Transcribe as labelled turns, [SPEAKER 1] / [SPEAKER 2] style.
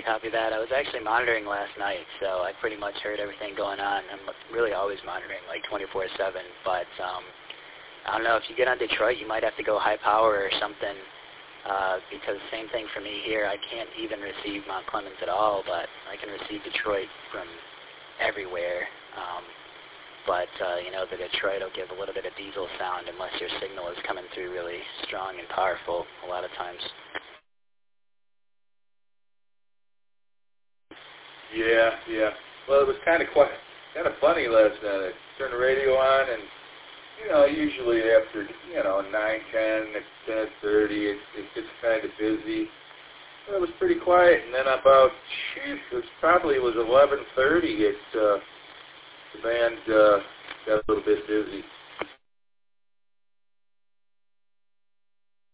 [SPEAKER 1] copy that. I was actually monitoring last night, so I pretty much heard everything going on. I'm really always monitoring, like 24/7. But I don't know, if you get on Detroit, you might have to go high power or something, because same thing for me here. I can't even receive Mount Clemens at all, but I can receive Detroit from everywhere. But the Detroit will give a little bit of diesel sound unless your signal is coming through really strong and powerful a lot of times.
[SPEAKER 2] Yeah. Well, it was kind of funny last night. I turned the radio on, and usually after 9:10, 10:30, it gets kind of busy. Well, it was pretty quiet, and then about it was 11:30. The band got a little bit busy.